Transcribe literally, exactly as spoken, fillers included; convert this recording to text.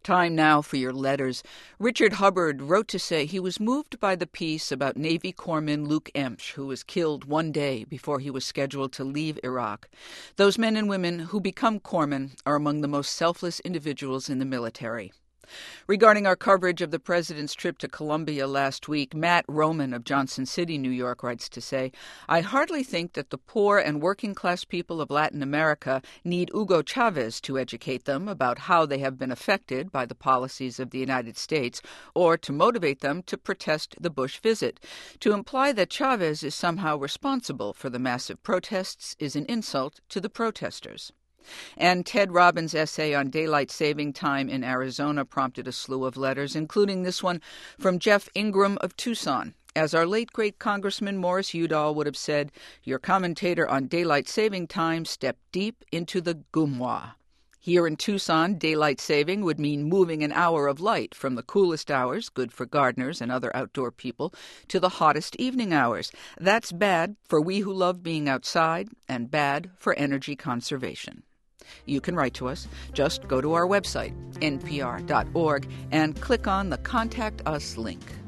Time now for your letters. Richard Hubbard wrote to say he was moved by the piece about Navy Corpsman Luke Emsch, who was killed one day before he was scheduled to leave Iraq. Those men and women who become corpsmen are among the most selfless individuals in the military. Regarding our coverage of the president's trip to Colombia last week, Matt Roman of Johnson City, New York, writes to say, I hardly think that the poor and working-class people of Latin America need Hugo Chavez to educate them about how they have been affected by the policies of the United States, or to motivate them to protest the Bush visit. To imply that Chavez is somehow responsible for the massive protests is an insult to the protesters. And Ted Robbins' essay on daylight saving time in Arizona prompted a slew of letters, including this one from Jeff Ingram of Tucson. As our late great Congressman Morris Udall would have said, your commentator on daylight saving time stepped deep into the gumwa. Here in Tucson, daylight saving would mean moving an hour of light from the coolest hours, good for gardeners and other outdoor people, to the hottest evening hours. That's bad for we who love being outside and bad for energy conservation. You can write to us. Just go to our website, N P R dot org, and click on the Contact Us link.